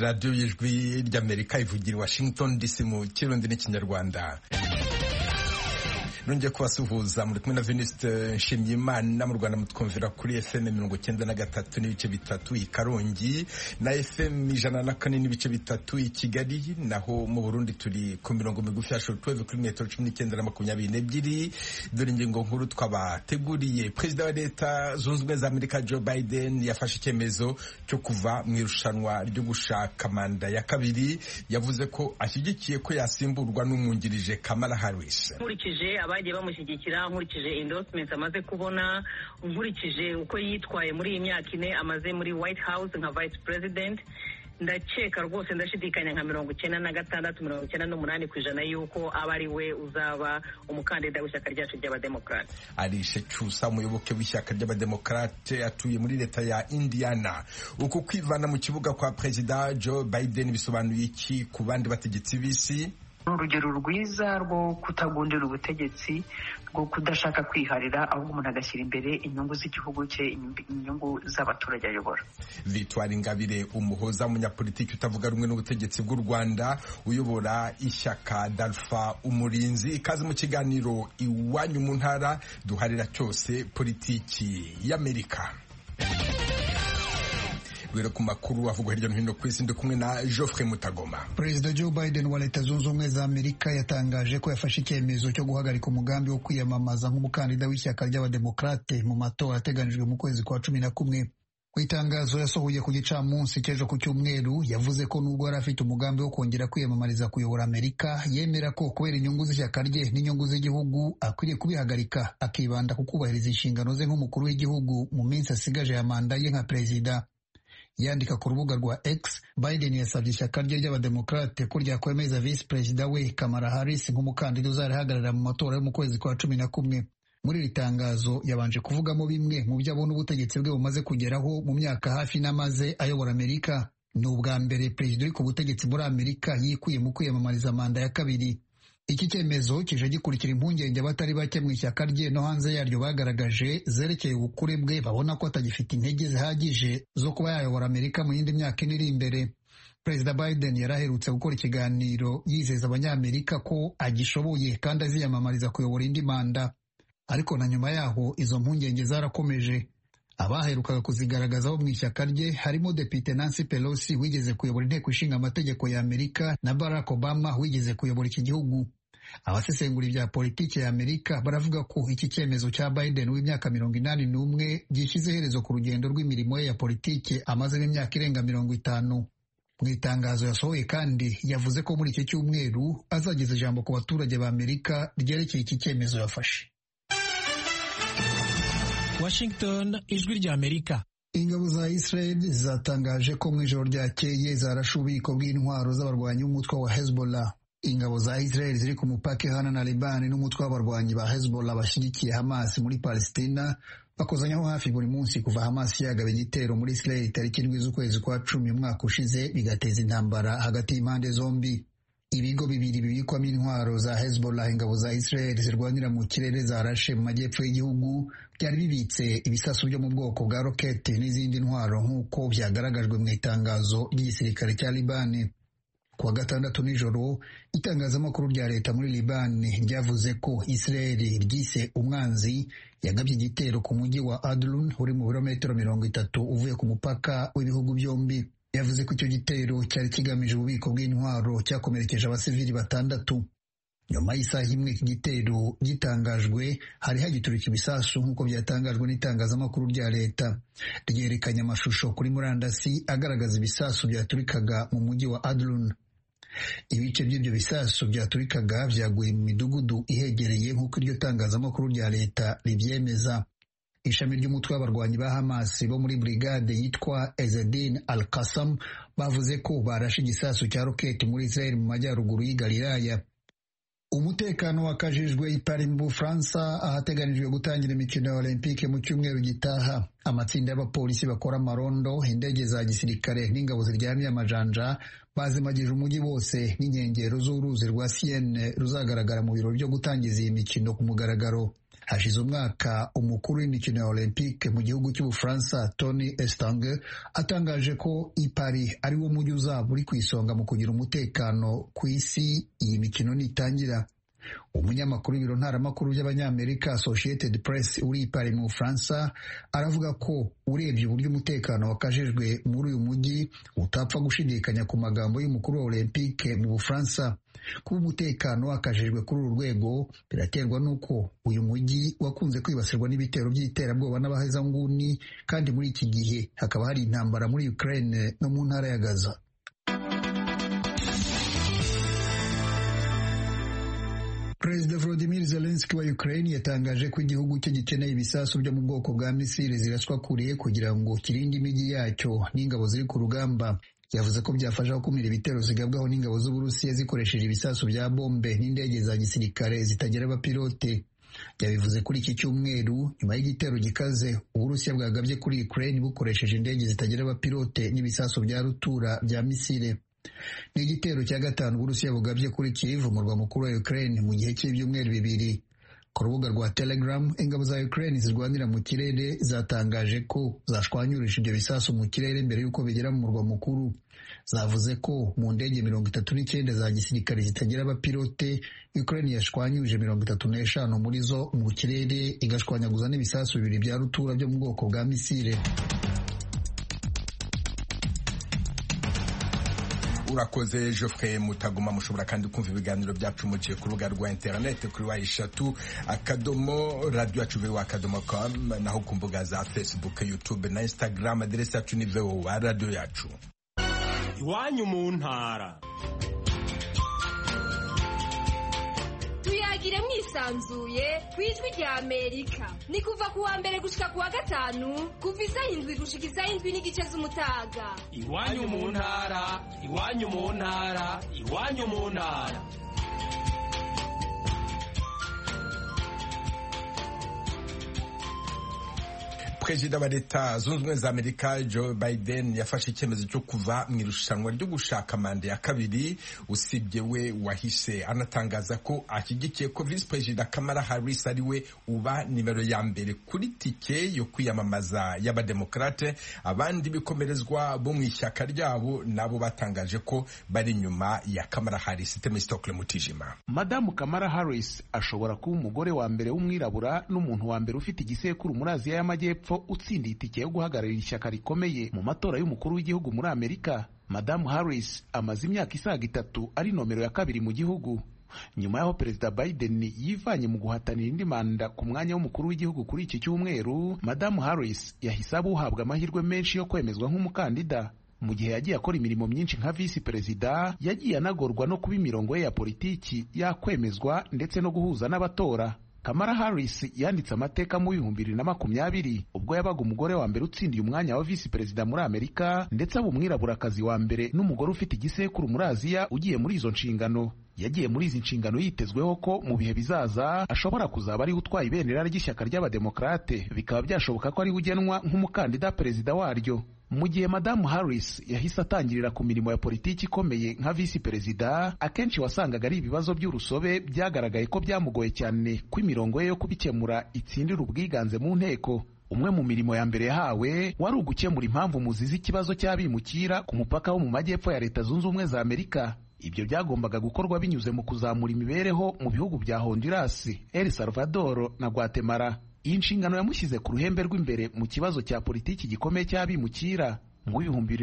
radiyo y'ijwi ry'Amerika ivugira Washington DC mu kirundi n'ikinyarwanda. Nongeye kubasuhuza muri kumwe na Venuste Nshimiyimana. Mu Rwanda mutwumvira kuri FM 93 n'ibice bitatu i Karongi na FM 104 n'ibice bitatu i Kigali, naho mu Burundi turi ku mirongo migufi ya shortwave kuri metero 19 na 22. Dore ingingo nkuru twabateguriye. Perezida wa Leta Zunze Ubumwe za Amerika Joe Biden yafashe icyemezo cyo kuva mu irushanwa ryo gushaka manda ya kabiri. Yavuze ko ashyigikiye ko yasimburwa n'umwungirije Kamala Harris. Bagiye bamushyigikira, nkurikije endorsements amaze kubona, nkurikije uko yitwaye muri iyi myaka ine amaze muri White House nka Vice President, ndakeka rwose ndashidikanya nka 96-98% yuko aba ari we uzaba umukandida w'ishyaka ryacu ry'Abademokrate. Alice Chusa, umuyoboke w'ishyaka ry'Abademokrate atuye muri leta ya Indiana. Uku kwivana mu kibuga kwa Perezida Joe Biden bisobanuye iki ku bandi bategetsi b'isi? Urugero rwiza rwo kutagundira ubutegetsi, rwo kudashaka kwiharira, ahubwo umuntu agashyira imbere inyungu z'igihugu cye, inyungu z'abaturage ayobora. Victoire Ingabire, umuhoza munyapolitiki utavuga rumwe n'ubutegetsi bw'u Rwanda, uyobora ishyaka Dalfa Umurinzi. Ikaze mu kiganiro Iwanyu mu Ntara, duharira cyose politiki y'Amerika. Ku makuru avugwa hirya no hino ku isi, ndi kumwe na Geoffrey Mutagoma. Perezida Joe Biden wa Leta Zunze Ubumwe za Amerika yatangaje ko yafashe icyemezo cyo guhagarika umugambi wo kwiyamamaza nk'umukandida w'ishyaka ry'Abademokrate mu matora ateganijwe mu kwezi kwa 11. Ku itangazo yasohoye ku gicamunsi cy'ejo ku Cyumweru, yavuze ko nubwo yari afite umugambi wo kongera kwiyamamariza kuyobora Amerika, yemera ko kubera inyungu z'ishyaka rye n'inyungu z'igihugu akwiriye kubihagarika, akibanda ku kubahiriza inshingano ze nk'umukuru w'igihugu mu minsi asigaje ya manda ye nka perezida. Yandika ku rubuga rwa X, Biden yasabye ishyaka rye ry'Abademokrate ko ryakwemeza Vice Perezida we Kamala Harris nk'umukandida uzarihagarara mu matora yo mu kwezi kwa 11. Muri iri tangazo yabanje kuvugamo bimwe mu byo abona ubutegetsi bwe bumaze kugeraho mu myaka hafi n'amaze ayobora Amerika. Ni ubwa mbere perezida uri ku butegetsi muri Amerika yikuye mu kwiyamamariza manda ya kabiri. Iki cyemezo kije gikurikira impungenge abatari bake mu ishyaka rye no hanze yaryo bagaragaje zerekeye ubukure bwe, babona ko atagifite intege zihagije zo kuba yayobora Amerika mu yindi myaka iri imbere. Perezida Biden yaraherutse gukora ikiganiro yizeza abanyamerika ko agishoboye kandi aziyamamariza kuyobora indi manda, ariko na nyuma yaho izo mpungenge zarakomeje. Abaherukaga kuzigaragazaho mu ishyaka rye harimo Depite Nancy Pelosi wigeze kuyobora inteko ishinga amategeko ya Amerika na Barack Obama wigeze kuyobora iki gihugu. Abasesengura ibya politiki ya Amerika baravuga ko iki cyemezo cya Biden w'imyaka 81 gishyize iherezo ku rugendo rw'imirimo ye ya politiki amaze imyaka irenga 50. Mu itangazo yasohoye kandi yavuze ko muri iki cyumweru azageza ijambo ku baturage ba Amerika ryerekeye iki cyemezo yafashe. Washington, ijwi rya Amerika. Ingabo za Israel zatangaje ko mu ijoro ryakeye zarashe ububiko bw'intwaro z'abarwanyi b'umutwe wa Hezbollah. Ingabo za Israel ziri ku mupaka ihana na Liban n'umutwe w'abarwanyi ba Hezbollah bashyigikiye Hamas muri Palestina bakozanyaho hafi buri munsi kuva Hamas yagaba igitero muri Israel tariki 7 z'ukwezi kwa 10 umwaka ushize, bigateza intambara hagati y'impande zombi. Ibigo bibiri bibikwamo intwaro za Hezbollah ingabo za Israel zirwanira mu kirere zarashe mu majyepfo y'igihugu byari bibitse ibisasu byo mu bwoko bwa rokete n'izindi ntwaro nk'uko byagaragajwe mu itangazo ry'igisirikare cya Liban. Kuwa gatandatu nijoro, itangazamakuru rya leta muri Liban ryavuze ko Israel ryise umwanzi yagabye igitero ku mujyi wa Adlun uri mu birometero 30 uvuye ku mupaka w'ibihugu byombi. Yavuze ko icyo gitero cyari kigamije ububiko bw'intwaro cyakomerekeje abasivili 6. Nyuma y'isaha imwe iki gitero gitangajwe, hari hagiturika ibisasu nk'uko byatangajwe n'itangazamakuru rya leta. Ryerekanye amashusho kuri murandasi agaragaza ibisasu byaturikaga mu mujyi wa Adlun. Ibice by'ibyo bisasu byaturikaga byaguye mu midugudu ihegereye nk'uko iryo tangazamakuru rya leta ribyemeza. Ishami ry'umutwe w'abarwanyi ba Hamas bo muri brigade yitwa Ezzedine Al-Qassam bavuze ko barashe igisasu cya roketi muri Israel mu majyaruguru y'i Galilaya. Umutekano wakajijwe i Paris mu Bufaransa ahateganijwe gutangira imikino ya Olympique mu cyumweru gitaha. Amatsinda y'abapolisi bakora amarondo, indege za gisirikare n'ingabo ziryamiye amajanja bazimagije umujyi wose n'inkengero z'uruzi rwa Seine ruzagaragara mu birori byo gutangiza iyi mikino ku mugaragaro. Hashize umwaka umukuru w'imikino ya Olympique mu gihugu cy'Ubufaransa Tony Estanguet atangaje ko i Paris ari wo mujyi uzaba uri ku isonga mu kugira umutekano ku isi iyi mikino nitangira. Umunyamakuru w'ibiro ntaramakuru by'Abanyamerika Associated Press uri i Paris mu Bufaransa aravuga ko urebye uburyo umutekano wakajejwe muri uyu mujyi utapfa gushidikanya ku magambo y'umukuru wa Olympique mu Bufaransa. Kuba umutekano wakajejwe kuri uru rwego biraterwa n'uko uyu mujyi wakunze kwibasirwa n'ibitero by'iterabwoba n'abahezanguni, kandi muri iki gihe hakaba hari intambara muri Ukraine no mu ntara ya Gaza. Perezida Volodymyr Zelensky wa Ukraine yatangaje ko igihugu cye gikeneye ibisasu byo mu bwoko bwa misile ziraswa kure kugira ngo kirinde imijyi yacyo n'ingabo ziri ku rugamba. Yavuze ko byafasha gukumira ibitero zigabwaho n'ingabo z'Uburusiya zikoresheje ibisasu bya bombe n'indege za gisirikare zitagira abapilote. Yabivuze kuri iki cyumweru nyuma y'igitero gikaze Uburusiya bwagabye kuri Ukraine bukoresheje indege zitagira abapilote n'ibisasu bya rutura bya misile. Ni igitero cya gatanu Uburusiya bugabye kuri Kyiv, umurwa mukuru wa Ukraine, mu gihe cy'ibyumweru bibiri. Ku rubuga rwa Telegram, ingabo za Ukraine zirwanira mu kirere zatangaje ko zashwanyurisha ibyo bisasu mu kirere mbere y'uko bigera mu murwa mukuru. Zavuze ko mu ndege 39 za gisirikare zitagira abapilote Ukraine yashwanyuje 35 muri zo mu kirere, igashwanyaguza n'ibisasu bibiri bya rutura byo mu bwoko bwa misile. Urakoze Geoffrey Mutagoma. Mushobora kandi kumva ibiganiro byacu muciye ku rubuga rwa internet kuri wa3.radio@voa.com, naho ku mbuga za Facebook, YouTube na Instagram. Aderesi yacu ni VOA Radio yacu. Iwanyu mu ntara. Tuyagire mwisanzuye kwijwi rya Amerika. Ni kuva ku wa mbere gushika ku wa gatanu kuva isaha 7 gushika isaha 7:30 z'umutaga. Iwanyu mu ntara, iwanyu mu ntara, iwanyu mu ntara. Perezida wa Leta Zunze Ubumwe za Amerika Joe Biden yafashe icyemezo cyo kuva mu irushanwa ryo gushaka manda ya kabiri, usibye we wahise anatangaza ko ashyigikiye ko Vice Perezida Kamala Harris ari we uba nimero ya mbere kuri tike yo kwiyamamaza y'abademokrate. Abandi bikomerezwa bo mu ishyaka ryabo nabo batangaje ko bari inyuma ya Kamala Harris. Temistokle Mutijima. Madamu Kamala Harris ashobora kuba umugore wa mbere w'umwirabura n'umuntu wa mbere ufite igisekuru muri Aziya y'Amajyepfo utsindiye itike yo guhagararira ishyaka rikomeye mu matora y'umukuru w'igihugu muri Amerika. Madamu Harris amaze imyaka isaga 3 ari nomero ya kabiri mu gihugu. Nyuma y'aho Perezida Biden yivanye mu guhatanira indi manda ku mwanya w'umukuru w'igihugu kuri iki cyumweru, Madamu Harris yahise abuhabwa amahirwe menshi yo kwemezwa nk'umukandida. Mu gihe yagiye akora imirimo myinshi nka visi perezida, yagiye anagorwa no kuba imirongo ye ya politiki yakwemezwa ndetse no guhuza n'abatora. Kamala Harris yanditse amateka mu 2020 ubwo yabaga umugore wa mbere utsindiye umwanya wa visi perezida muri Amerika, ndetse aba umwiraburakazi wa mbere n'umugore ufite igisekuru muri Aziya ugiye muri izo nshingano. Yagiye muri izi nshingano yitezweho ko mu bihe bizaza ashobora kuzaba ari utwaye ibendera ry'ishyaka ry'abademokrate, bikaba byashoboka ko ari ugenwa nk'umukandida perezida waryo. Mu gihe Madamu Harris yahise atangirira ku mirimo ya politiki ikomeye nka visi perezida, akenshi wasangaga ari ibibazo by'urusobe byagaragaye ko byamugoye cyane ko imirongo ye yo kubikemura itsindira ubwiganze mu nteko. Umwe mu mirimo ya mbere yahawe wari ugukemura impamvu muzizi ikibazo cy'abimukira ku mupaka wo mu majyepfo ya Leta Zunze Ubumwe za Amerika. Ibyo byagombaga gukorwa binyuze mu kuzamura imibereho mu bihugu bya Honduras, El Salvador na Guatemala. Iyi nshingano yamushyize ku ruhembe rw'imbere mu kibazo cya politiki gikomeye cy'abimukira. Mu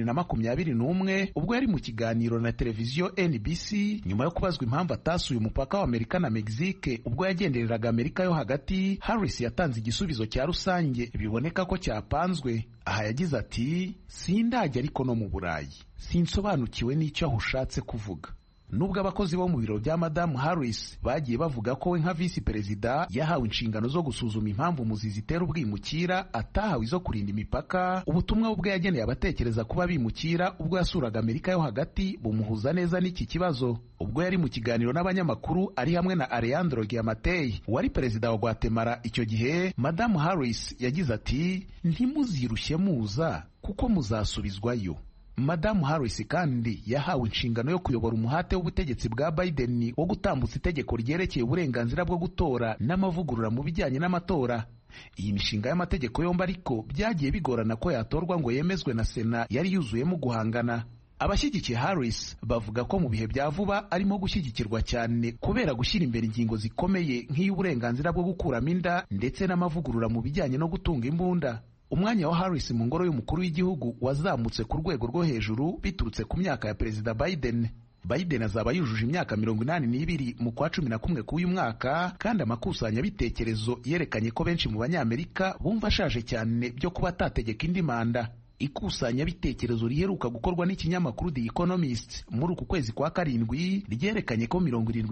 2021 ubwo yari mu kiganiro na televiziyo NBC nyuma yo kubazwa impamvu atasuye umupaka wa Amerika na Mexique ubwo yagendereraga Amerika yo hagati, Harris yatanze igisubizo cya rusange biboneka ko cyapanzwe. Aha yagize ati, sindajya ariko no mu Burayi sinsobanukiwe n'icyo ahushatse kuvuga. Nubwo abakozi bo mu biro bya Madamu Harris bagiye bavuga ko we nka visi perezida yahawe inshingano zo gusuzuma impamvu muzizi zitera ubwimukira, atahawe izo kurinda imipaka, ubutumwa ubwo yageneye abatekereza kuba bimukira ubwo yasuraga Amerika yo hagati bumuhuza neza n'iki kibazo. Ubwo yari mu kiganiro n'abanyamakuru ari hamwe na Alejandro Giammattei wari perezida wa Guatemala icyo gihe, Madamu Harris yagize ati, ntimuzirushye muza kuko muzasubizwayo. Madamu Harris kandi yahawe inshingano yo kuyobora umuhate w'ubutegetsi bwa Biden wo gutambutsa itegeko ryerekeye uburenganzira bwo gutora n'amavugurura mu bijyanye n'amatora. Iyi mishinga y'amategeko yombi ariko byagiye bigorana ko yatorwa ngo yemezwe na Sena yari yuzuyemo guhangana. Abashyigikiye Harris bavuga ko mu bihe bya vuba arimo gushyigikirwa cyane kubera gushyira imbere ingingo zikomeye nk'iy'uburenganzira bwo gukuramo inda ndetse n'amavugurura mu bijyanye no gutunga imbunda. Umwanya wa Harris mu ngoro y'umukuru w'igihugu wazamutse ku rwego rwo hejuru biturutse ku myaka ya Perezida Biden. Biden azaba yujuje imyaka 82 mu kwa 11 k'uyu mwaka, kandi amakusanyabitekerezo yerekanye ko benshi mu banyamerika bumva ashaje cyane byo kuba atategeka indi manda. Ikusanyabitekerezo riheruka gukorwa n'ikinyamakuru The Economist muri uku kwezi kwa karindwi ryerekanye ko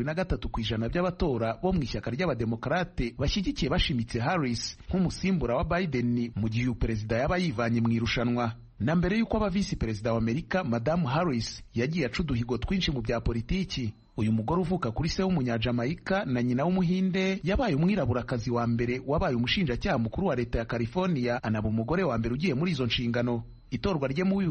73% by'abatora bo mu ishyaka ry'abademokarate bashyigikiye bashimitse Harris nk'umusimbura wa Biden mu gihe perezida yaba yivanye mu irushanwa. Na mbere y'uko aba visi perezida wa Amerika, Madamu Harris yagiye aca uduhigo twinshi mu bya politiki. Uyu mugore uvuka kuri se w'umunyajamaika na nyina w'umuhinde yabaye umwiraburakazi wa mbere wabaye umushinjacyaha mukuru wa leta ya California, anaba umugore wa mbere ugiye muri izo nshingano. Itorwa rye mu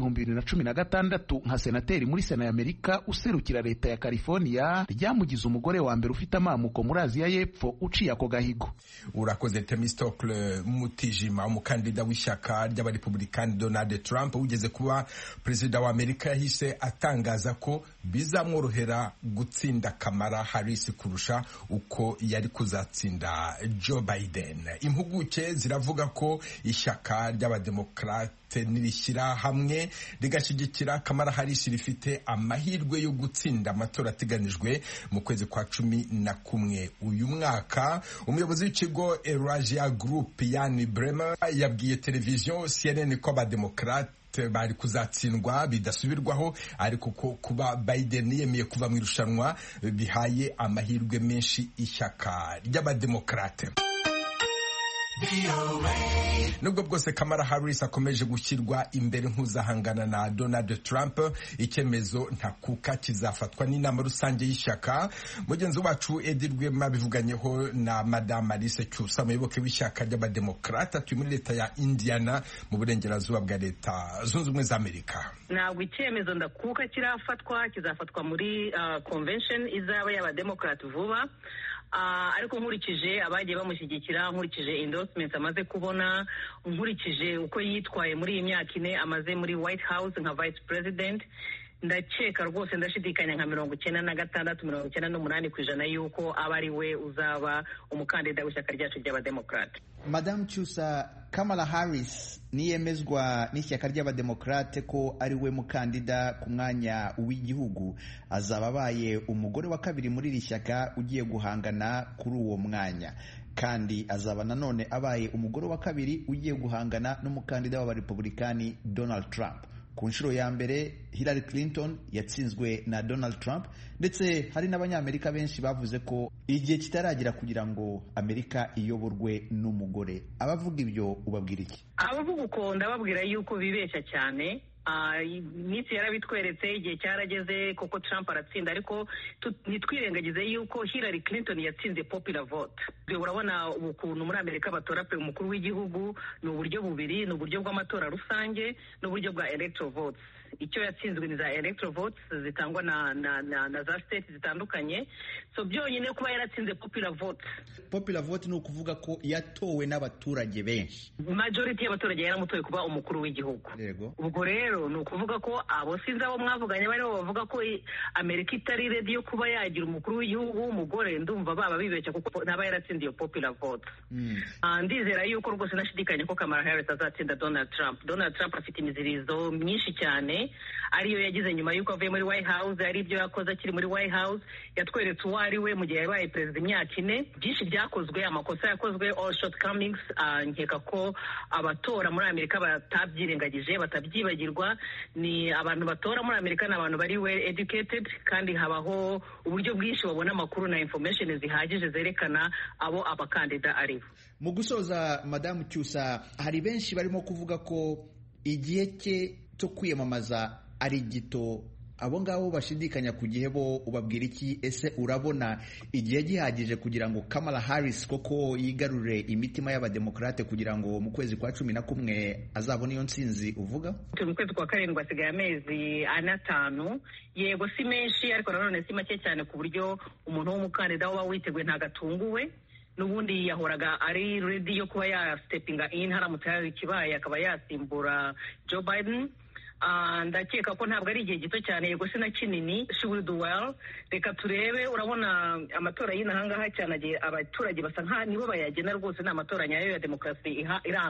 2016 nka senateri muri Sena ya Amerika userukira leta ya California ryamugize umugore wa mbere ufite amamuko muri Aziya y'Epfo uciye ako gahigo. Urakoze Themistocle Mutijima, umukandida w'ishyaka ry'abarepublikani Donald Trump ugeze kuba perezida wa Amerika yahise atangaza ko bizamworohera gutsinda Kamala Harris kurusha uko yari kuzatsinda Joe Biden. Impuguke ziravuga ko ishyaka ry'abademokrate nirishyira hamwe rigashyigikira Kamala Harris rifite amahirwe yo gutsinda amatora ateganijwe mu kwezi kwa 11 uyu mwaka. Umuyobozi w'ikigo Eurasia Group Jan Bremer yabwiye televiziyo CNN ko abademokrate bari kuzatsindwa bidasubirwaho, ariko ko kuba Biden yemeye kuva mu irushanwa bihaye amahirwe menshi ishyaka ry'abademokrate. Nubwo bwose Kamala Harris akomeje gushyirwa imbere nk'uzahangana na Donald Trump, icyemezo ntakuka kizafatwa n'inama rusange y'ishyaka. Mugenzi wacu Edi Rwema bivuganyeho na Madame Alice Cyusa, umuyoboke w'ishyaka ry'abademokrate atuye muri leta ya Indiana mu burengerazuba bwa leta zunze ubumwe za Amerika. Ntabwo icyemezo ndakuka kirafatwa, kizafatwa muri convention izaba y'abademokrate vuba. Ariko nkurikije abagiye bamushyigikira, nkurikije endorsements amaze kubona, nkurikije uko yitwaye muri iyi myaka 4 amaze muri White House nka Vice President, ndakeka rwose ndashidikanya nka 96-98% yuko aba ari we uzaba umukandida w'ishyaka ryacu ry'abademokrate. Madame Cyusa, Kamala Harris niyemezwa n'ishyaka ry'abademokrate ko ari we mukandida ku mwanya w'igihugu, azaba abaye umugore wa kabiri muri iri shyaka ugiye guhangana kuri uwo mwanya, kandi azaba nanone abaye umugore wa kabiri ugiye guhangana n'umukandida w'abarepublikani Donald Trump. Ku nshuro ya mbere Hillary Clinton yatsinzwe na Donald Trump, ndetse hari n'abanyamerika benshi bavuze ko igihe kitaragira kugira ngo Amerika iyoborwe n'umugore. Abavuga ibyo ubabwira iki? Abavuga uko ndababwira yuko bibeshya cyane. Iminsi yarabitweretse, igihe cyarageze koko Trump aratsinda, ariko nitwirengagize yuko Hillary Clinton yatsinze popular vote. Urabona ukuntu muri Amerika batora umukuru w'igihugu ni uburyo bubiri, ni uburyo bw'amatora rusange n'uburyo bwa electoral votes. Icyo yatsinzwe ni za electoral votes zitangwa na za state zitandukanye. So byonyine kuba yaratsinze popular vote. Popular vote ni ukuvuga ko yatowe n'abaturage benshi. Majority y'abaturage yaramutoye kuba umukuru w'igihugu. Ubwo rero ni ukuvuga ko abo sinzi abo mwavuganye bari bavuga ko Amerika itari ready yo kuba yagira umukuru w'igihugu w'umugore, ndumva baba bibeshya kuko ntaba yaratsinze iyo popular vote. Ndizera yuko rwose nashidikanye ko Kamala Harris azatsinda Donald Trump. Donald Trump afite imizirizo myinshi cyane, ariyo yagize nyuma yuko avuye muri White House, ari ibyo yakoze akiri muri White House, yatweretse uwo ari we mu gihe yabaye perezida imyaka 4. Byinshi byakozwe, amakosa yakozwe, all shortcomings. Nkeka ko abatora muri Amerika batabyirengagije, batabyibagirwa. Ni abantu batora muri Amerika ni abantu bari well educated, kandi habaho uburyo bwinshi babona amakuru na information zihagije zerekana abo abakandida ari bo. Mu gusoza, Madame Cyusa, hari benshi barimo kuvuga ko igihe cye cyo kwiyamamaza ari gito abo ngabo bashidikanya ku gihe bo ubabwira iki? Ese urabona igihe gihagije kugira ngo Kamala Harris koko yigarurire imitima y'abademokarate kugira ngo mu kwezi kwa 11 azabone iyo ntsinzi uvuga? Mu kwezi kwa 7 hasigaye amezi 5, yego si menshi ariko nanone si make cyane ku buryo umuntu w'umukandida uba witeguye ntagatunguwe. N'ubundi yahoraga ari ready yo kuba ya stepping in haramutse hari ikibaye akaba yasimbura Joe Biden. Ndakeka ko ntabwo ari igihe gito cyane, yego si na kinini. She will do well. Reka turebe, urabona amatora y'inahangaha cyane abaturage basa nka nibo bayagena rwose, ni amatora nyayo ya demokarasi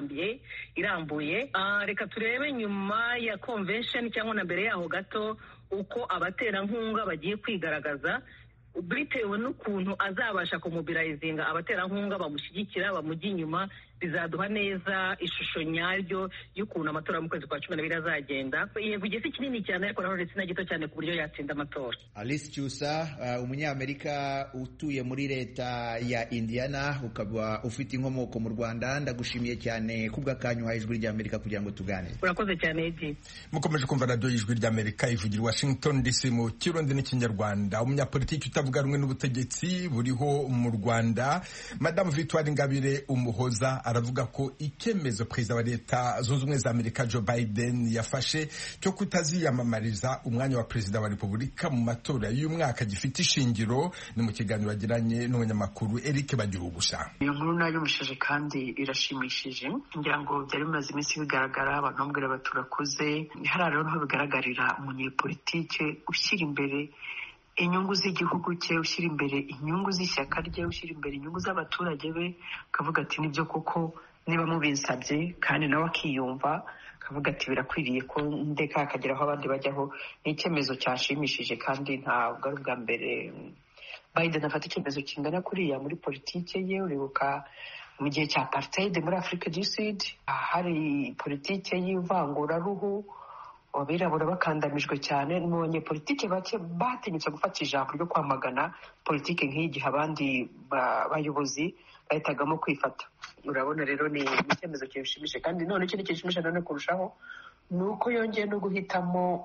irambuye. Reka turebe nyuma ya convention cyangwa na mbere yaho gato uko abaterankunga bagiye kwigaragaza, bitewe n'ukuntu azabasha kumubirayizinga abaterankunga bamushyigikira bamujya inyuma. Bizaduha neza ishusho nyaryo y'ukuntu amatora mu kwezi kwa 12 azagenda. Yego igihe si kinini cyane ariko naho ndetse na gito cyane ku buryo yatsinda amatora. Alice Cyusa, umunyamerika utuye muri leta ya Indiana, ukaba ufite inkomoko mu Rwanda, ndagushimiye cyane kubw'akanyu ha Ijwi ry'Amerika kugira ngo tuganire. Urakoze cyane Edi. Mukomeje kumva radio Ijwi ry'Amerika ivugira Washington DC mu Kirundi n'Ikinyarwanda. Umunyapolitiki utavuga rumwe n'ubutegetsi buriho mu Rwanda, Madame Victoire Ingabire Umuhoza, aravuga ko icyemezo perezida wa leta zunze ubumwe za Amerika Joe Biden yafashe cyo kutaziyamamariza umwanya wa perezida wa repubulika mu matora y'umwaka gifite ishingiro. Ni mu kiganiro yagiranye n'umunyamakuru Eric Bagirugusha. Iyo nkuru nayumvishije kandi irashimishije, ngira ngo byari bimaze iminsi bigaragara, abantu bambwira baturakuze. Hari rero niho bigaragarira umunyepolitike ushyira imbere inyungu z'igihugu cye, ushyira imbere inyungu z'ishyaka rye, ushyira imbere inyungu z'abaturage be, akavuga ati nibyo koko niba mubinsabye, kandi nawe akiyumva akavuga ati birakwiriye ko ndeka akagera aho abandi bajyaho. Ni icyemezo cyashimishije kandi ntabwo ari ubwa mbere Biden afata icyemezo kingana kuriya muri politike ye. Uribuka mu gihe cya apartheid muri Africa du Sud hari politike y'ivanguraruhu, abirabura bakandamijwe cyane. Mu banyepolitike bake batinyutse gufata ijambo ryo kwamagana politike nk'iyi gihe abandi bayobozi bahitagamo kwifata. Urabona rero ni icyemezo kishimishije, kandi none ikindi kishimishije none kurushaho ni uko yongeye no guhitamo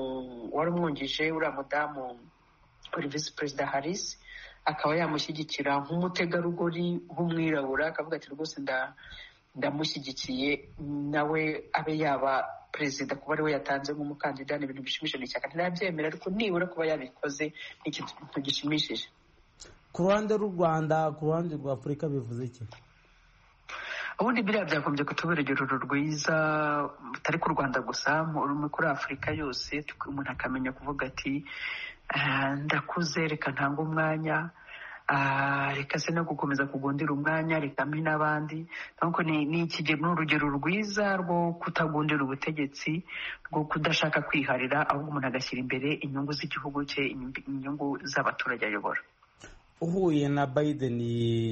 wari umwungije uriya mudamu uri Vice Perezida Harris, akaba yamushyigikira nk'umutegarugori w'umwirabura, akavuga ati rwose ndamushyigikiye nawe abe yaba perezida, kuba ari we yatanze nk'umukandida. Ni ibintu bishimishije cyane, ntabyemera ariko nibura kuba yabikoze ni ikintu gishimishije. Ku ruhande rw'u Rwanda, ku ruhande rwa Afurika bivuze iki? Ubundi biriya byagombye kutubera urugero rwiza, bitari ku Rwanda gusa, kuri Afurika yose. Umuntu akamenya kuvuga ati ndakuze, reka ntange umwanya, reka se no gukomeza kugundira umwanya, reka mpe n'abandi. Nuko ni urugero rwiza rwo kutagundira ubutegetsi, rwo kudashaka kwiharira, ahubwo umuntu agashyira imbere inyungu z'igihugu cye, inyungu z'abaturage ayobora. Uhuye na Biden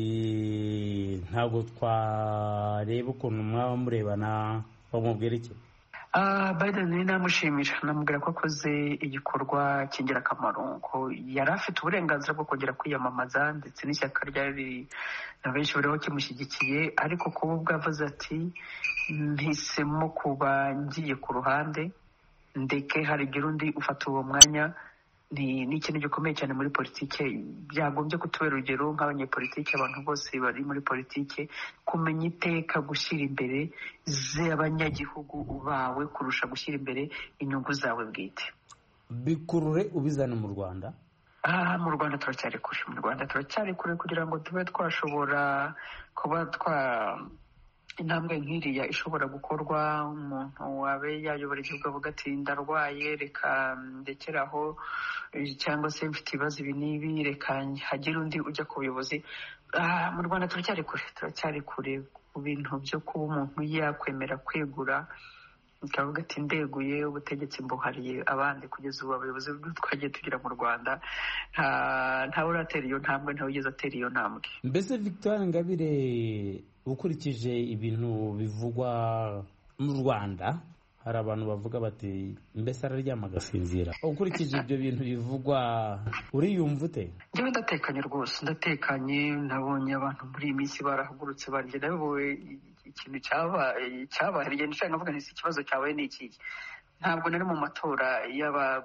ntabwo twareba ukuntu mwaba murebana, bamubwira iki? Biden namushimira, namubwira ko akoze igikorwa cy'ingirakamaro, ko yari afite uburenganzira bwo kongera kwiyamamaza, ndetse n'ishyaka ryari na benshi bariho kimushyigikiye, ariko kuba ubwo avuze ati mpisemo kuba ngiye ku ruhande, ndeke harigira undi ufata uwo mwanya, ni ikintu gikomeye cyane muri politike. Byagombye kutubera urugero nk'abanyepolitike, abantu bose bari muri politike, kumenya iteka gushyira imbere z'abanyagihugu bawe kurusha gushyira imbere inyungu zawe bwite. Bikurure ubizana mu Rwanda? Mu Rwanda turacyari kure, kugira ngo tube twashobora kuba intambwe nk'iriya ishobora gukorwa. Umuntu wabe yayobora igihugu avuga ati ndarwaye, reka ndekeraho, cyangwa se mfite ibibazo ibi n'ibi, reka hagire undi ujya ku buyobozi. Mu Rwanda turacyari kure ku bintu byo kuba umuntu yakwemera kwegura, akavuga ati ndeguye ubutegetsi mbuhariye abandi. Kugeza ubu abayobozi twagiye tugira mu Rwanda ntawe uratera iyo ntambwe, ntawe ugeze atera iyo ntambwe. Mbese Victoire Ingabire, ukurikije ibintu bivugwa mu Rwanda, hari abantu bavuga bati mbese araryama agasinzira. Ukurikije ibyo bintu bivugwa, uriyumva ute? Njyewe ndatekanye rwose, nabonye abantu muri iyi minsi barahagurutse, barya nawe ikintu cyabaye nshaka navuga nti ikibazo cyabaye ni iki. Ntabwo nari mu matora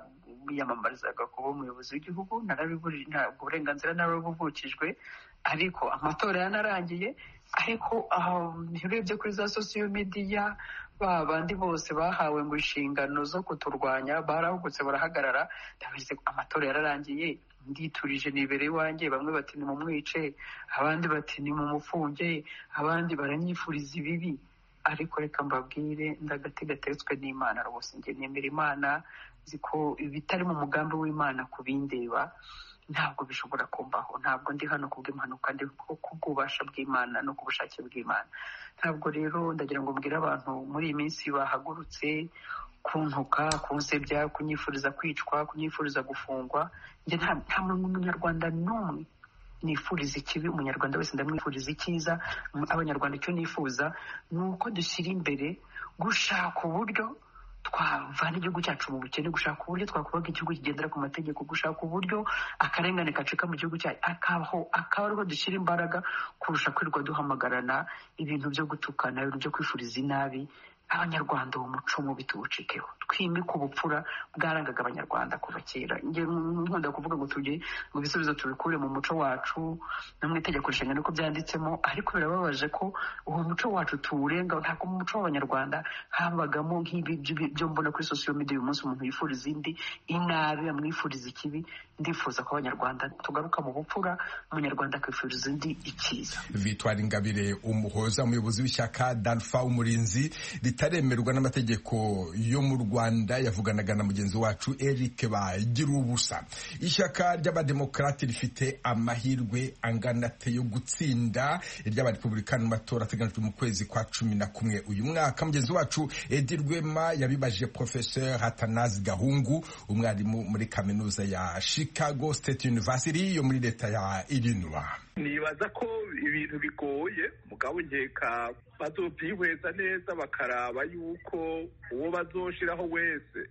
biyamamarizaga kuba umuyobozi w'igihugu, ntabwo uburenganzira narabuvukijwe, ariko amatora yanarangiye. Ariko urebye kuri za sosiyo mediya, ba bandi bose bahawe ngo inshingano zo kuturwanya barahugutse barahagarara. ndabizi amatora yararangiye, nditurije nibereye iwanjye, bamwe bati ni mumwice, abandi bati ni mumufunge, abandi baranyifuriza ibibi. Ariko reka mbabwire, ndagati gateretswe n'Imana rwose. Njye nemera Imana, nzi ko ibitari mu mugambi w'Imana kubindeba ntabwo bishobora kumbaho. Ntabwo ndi hano kubw'impanuka, ndi kubw'ububasha bw'Imana no ku bushake bw'Imana. Ntabwo rero ndagira ngo mbwire abantu muri iyi minsi bahagurutse kuntuka, kunsebya, kunyifuriza kwicwa, kunyifuriza gufungwa. Njye nta munyarwanda n'umwe nifuriza ikibi. Umunyarwanda wese ndamwifuriza icyiza. Abanyarwanda icyo nifuza ni uko dushyira imbere gushaka uburyo twavana igihugu cyacu mu bukene, gushaka uburyo twakubaka igihugu kigendera ku mategeko, gushaka uburyo akarengane gacika mu gihugu cyacu akaba ariho dushyira imbaraga kurusha kwirirwa duhamagarana ibintu byo gutukana, ibintu byo kwifuriza inabi. Abanyarwanda uwo muco mubi tuwucikeho, twimike ubupfura bwarangaga abanyarwanda kuva kera. Njye nkunda kuvuga ngo ngo ibisubizo tubikure mu muco wacu no mu itegeko nshinga niko byanditsemo, ariko birababaje ko uwo muco wacu tuwurenga. Ntabwo mu muco w'abanyarwanda habagamo nk'ibi byo mbona kuri sosiyo media uyu munsi, umuntu yifuriza indi inabi, amwifuriza ikibi. Ndifuza ko abanyarwanda tugaruka mu bupfura, umunyarwanda akifuriza indi icyiza. Victoire Ingabire Umuhoza, umuyobozi w'ishyaka Dalfa Umurinzi ritaremerwa n'amategeko yo mu Rwanda, yavuganaga na mugenzi wacu Eric Bagirubusa. Ishyaka ry'abademokarati rifite amahirwe angana ate yo gutsinda iry'abarepublikani mu matora ateganijwe mu kwezi kwa 11 uyu mwaka? Mugenzi wacu Edi Rwema yabibajije Professeur Atanazi Gahungu, umwarimu muri kaminuza ya Chicago State University yo muri leta ya Illinois. Nibaza ko ibintu bigoye, mugabo nkeka bazobyihweza neza bakaraba yuko uwo bazoshiraho wese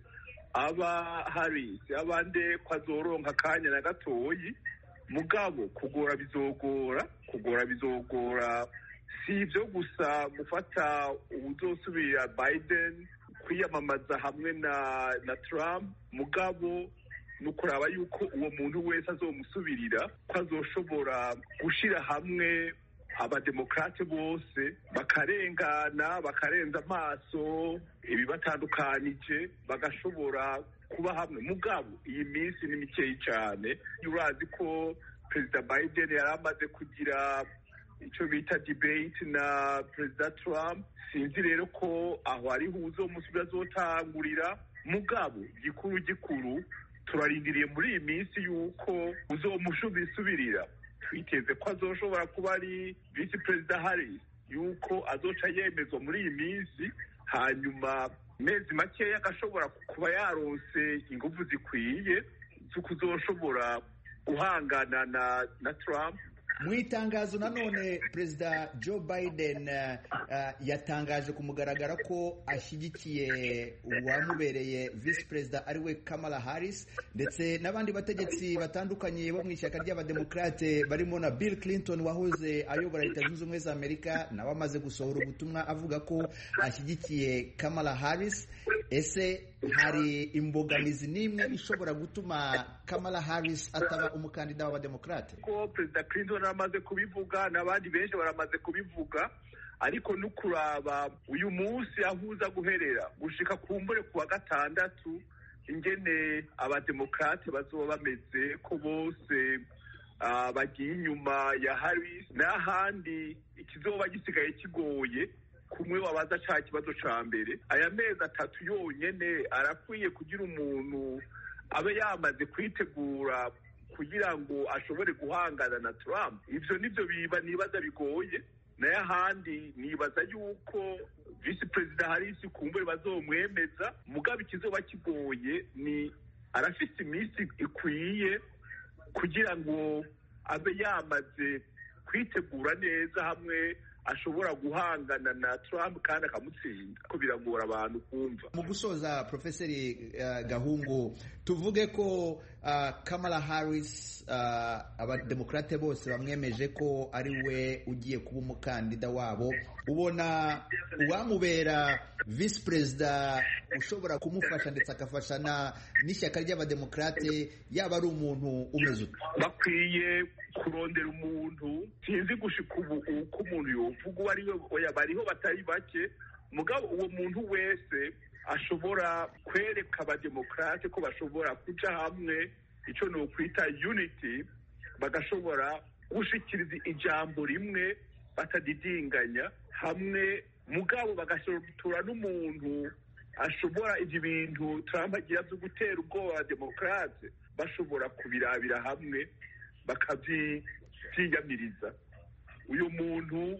aba Harris abande ko azoronka akanya na gatoyi. Mugabo kugora bizogora, si ibyo gusa gufata uzosubira Biden kwiyamamaza hamwe na Trump, mugabo nukuraba yuko uwo muntu wese azomusubirira ko azoshobora gushira hamwe abademokrate bose bakarenza amaso ibibatandukanije, bagashobora kuba hamwe. Mugabo iyi minsi ni mikeyi cyane. Urazi ko Perezida Biden yari amaze kugira icyo bita debate na Perezida Trump. Sinzi rero ko aho ariho uzomusubira azotangurira. Mugabo gikuru turarindiriye muri iyi minsi yuko uzomusubirira. Twiteze ko azoshobora kuba ari Vice Perezida Harris, yuko azoca yemezwa muri iyi minsi, hanyuma mezi makeya agashobora kuba yaronse ingufu zikwiye zo kuzoshobora guhangana na Trump. Mu itangazo nanone Perezida Joe Biden yatangaje ku mugaragaro ko ashyigikiye uwamubereye Vice Perezida ariwe Kamala Harris, ndetse n'abandi bategetsi batandukanye bo mu ishyaka ry'abademokarate barimo na Bill Clinton wahoze ayobora Leta Zunze Ubumwe za Amerika, nawe amaze gusohora ubutumwa avuga ko ashyigikiye Kamala Harris. Ese hari imbogamizi n'imwe ishobora gutuma Kamala Harris ataba umukandida w'abademokarate? Ko Perezida Clinton amaze kubivuga n'abandi benshi baramaze kubivuga, ariko nukuraba uyu munsi ahuza guherera gushika kumbure kuwa gatandatu ingene abademokarate bazoba bameze, ko bose bagiye inyuma ya Harris, n'ahandi ikizoba gisigaye kigoye kumwe wabaza cya kibazo ca mbere. Aya mezi 3 yonyene arakwiye kugira umuntu abe yamaze kwitegura kugira ngo ashobore guhangana na Trump. Ivyo nivyo nibaza bigoye. Naye ahandi nibaza yuko Vice Perezida Harris kumbure bazomwemeza, mugabe ikizoba kigoye ni arafise iminsi ikwiye kugira ngo abe yamaze kwitegura neza, hamwe ashobora guhangana na Trump kandi akamutsinda, ko biragora abantu kumva. Mu gusoza, Profeseri Gahungu, tuvuge ko Kamala Harris abademokrate bose bamwemeje ko ari we ugiye kuba umukandida wabo, ubona uwamubera vice perezida ushobora kumufasha ndetse agafasha n'ishyaka ry'abademokrate, yaba ari umuntu umeze ute? Bakwiye kurondera umuntu, sinzi gushika ubu uko umuntu yovuga uwo ari we, bariho batari bake, mugabo uwo muntu wese ashobora kwereka abademokrate ko bashobora kuja hamwe, ico no kwita unity, bagashobora gushikiriza ijambo rimwe batadidinganya hamwe, mugabo bagasotora n'umuntu ashobora ivyo bintu Trump agira byo gutera ubwoba abademokrate, bashobora kubirabira hamwe bakavyiyamiriza. Uyu muntu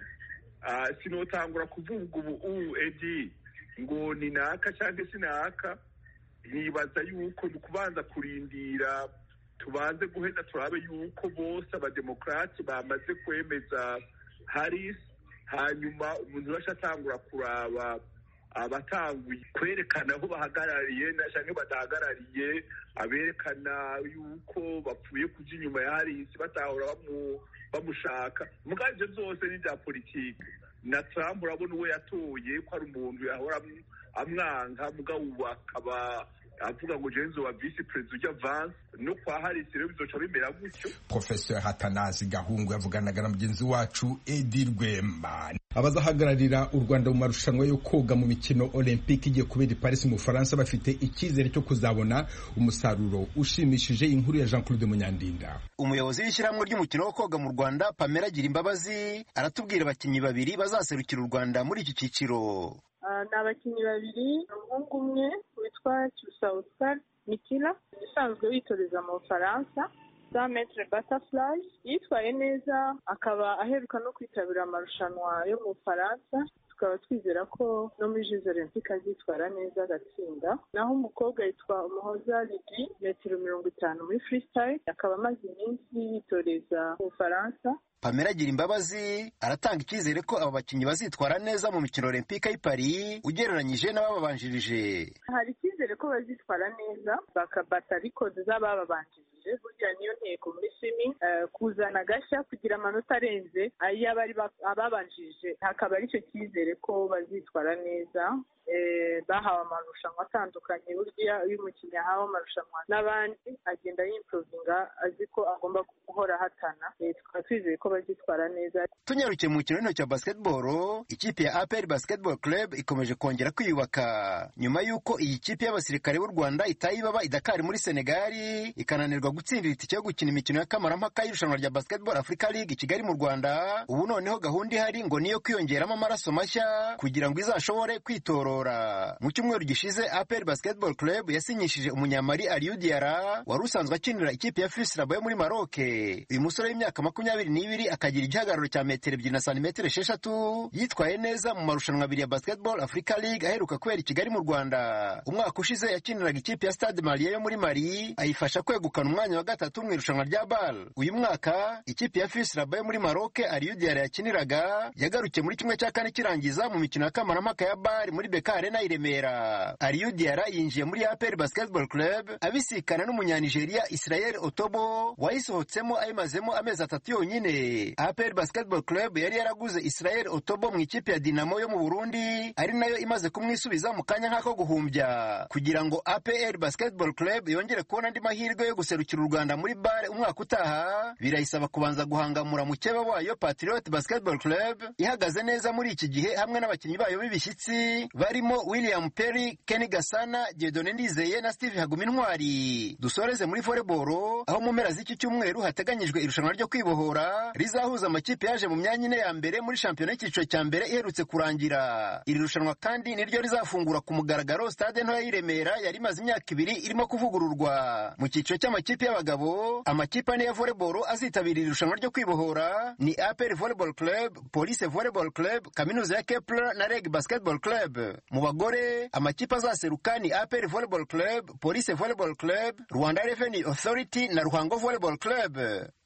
sinotangura kuvuga ubu edi ngo ni naka cyangwa sinaka, nibaza yuko ni kubanza kurindira tubanze guhenda turabe yuko bose abademokrati bamaze kwemeza Harris, hanyuma umuntu wese atangura kuraba abatanguye kwerekana aho bahagarariye cyangwa badahagarariye, aberekana yuko bapfuye kuja inyuma ya Harris batahora bamushaka. Mugabo ivyo vyose ni vya politiki, na Trump urabona uwo yatoye ko ari umuntu yahora amwanka, mugabo ubu akaba avuga ngo jewe nzoba vice president ujya Vance, no kwa Harris rero bizoca bimera gutyo. Professor Hatanazi Gahungu yavuganaga na mugenzi wacu Edi Rwema. Abazahagararira u Rwanda mu marushanwa yo koga mu mikino Olympique igiye kubera i Paris mu Faransa bafite icyizere cyo kuzabona umusaruro ushimishije. Inkuru ya Jean Claude Munyandinda. Umuyobozi w'ishyirahamwe ry'umukino wo koga mu Rwanda Pamela Girimbabazi aratubwira abakinnyi babiri bazaserukira u Rwanda muri iki cyiciro. Ni abakinnyi babiri, umuhungu umwe witwa Cyusa Oscar Mikila usanzwe witoreza mu Bufaransa 100 metre butterfly, yitwaye neza akaba aheruka no kwitabira amarushanwa yo mu Bufaransa, tukaba twizera ko no muri Jeux Olympiques azitwara neza agatsinda. Naho umukobwa yitwa Umuhoza Lydie, metero 50 muri freestyle, akaba amaze iminsi yitoreza mu Bufaransa. Pamela Girimbabazi aratanga icyizere ko aba bakinnyi bazitwara neza mu mikino Olympique y'i Paris ugereranyije n'abababanjirije. Hari icyizere ko bazitwara neza bakabata records z'abababanjirije, burya niyo ntego muri swimming, kuzana gashya kugira amanota arenze ay'abari ababanjirije, hakaba ari cyo cyizere ko bazitwara neza. Bahawe amarushanwa atandukanye, burya iyo umukinnyi ahawe amarushanwa n'abandi agenda yimprovinga azi ko agomba guhora ahatana, tukaba twizeye ko bazitwara neza. Tunyarukiye mu mukino w'intoki wa basketball, ikipe ya APR Basketball Club ikomeje kongera kwiyubaka nyuma y'uko iyi kipe y'abasirikare b'u Rwanda itayibaba idakari muri Senegal ikananirwa gutsindira itike yo gukina imikino ya kamarampaka y'irushanwa rya Basketball Africa League Kigali mu Rwanda. Ubu noneho gahunda ihari ngo niyo kwiyongeramo amaraso mashya kugira ngo izashobore kwitorora. Mu cyumweru gishize APR Basketball Club yasinyishije umunyamali Aliou Diarra wari usanzwe akinira ikipe ya FUS Rabat yo muri Maroc. Uyu musore w'imyaka 22 akagira igihagararo cya metero 2 na santimetero 6, yitwaye neza mu marushanwa abiri ya Basketball Africa League aheruka kubera i Kigali mu Rwanda. Umwaka ushize yakiniraga ikipe ya Stade Malien yo muri Mali, ayifasha kwegukana umwanya wa gatatu mu irushanwa rya BAL. Uyu mwaka ikipe ya FUS Rabat yo muri Maroc Aliou Diarra yakiniraga yagarukiye muri kimwe cya kane kirangiza mu mikino ya kamarampaka ya BAL muri Beka Arena i Remera. Aliou Diarra yinjiye muri APR Basketball Club abisikana n'umunyanigeria Israel Otobo wayisohotsemo ayimazemo amezi 3 yonyine. APR Basketball Club yari yaraguze Israel Otobo mu ikipe ya Dinamo yo mu Burundi, ari nayo imaze kumwisubiza mu kanya nk'ako guhumbya. Kugira ngo APR Basketball Club yongere kubona andi mahirwe yo guserukira u Rwanda muri BAL umwaka utaha, birayisaba kubanza guhangamura mukeba wayo Patriot Basketball Club ihagaze neza muri iki gihe hamwe n'abakinnyi bayo b'ibishyitsi barimo William Perry, Kenny Gasana, Dieudonné Ndizeye na Steve Hagumintwari. Dusoreze muri volleyball aho mu mpera z'iki cyumweru hateganyijwe irushanwa ryo kwibohora rizahuza amakipe yaje mu myanya ine ya mbere muri shampiyona y'icyiciro cya mbere iherutse kurangira. Iri rushanwa kandi niryo rizafungura ku mugaragaro stade ntoya y'i Remera yari imaze imyaka 2 irimo kuvugururwa. Mu cyiciro cy'amakipe y'abagabo, amakipe ane ya volleyball azitabira iri rushanwa ryo kwibohora ni APR Volleyball Club, Police Volleyball Club, Kaminuza ya Kepler na Reg Basketball Club. Mu bagore amakipe azaseruka ni APR Volleyball Club, Police Volleyball Club, Rwanda Revenue Authority na Ruhango Volleyball Club.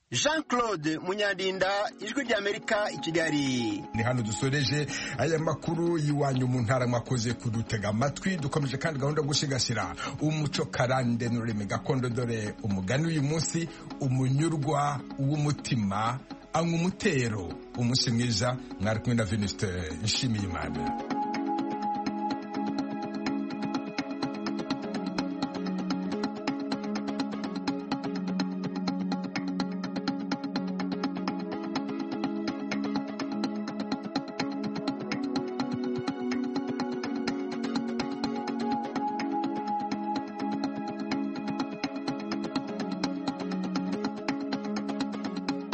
Jean Claude Munyandinda, Ijwi ry'Amerika i Kigali. Ni hano dusoreje aya makuru y'iwanyu mu ntara, mwakoze kudutega amatwi. Dukomeje kandi gahunda yo gusigasira umuco karande n'ururimi gakondo, dore umugani uyu munsi: umunyurwa w'umutima anywa umutero. Umunsi mwiza, mwari kumwe na Venuste Nshimiyimana.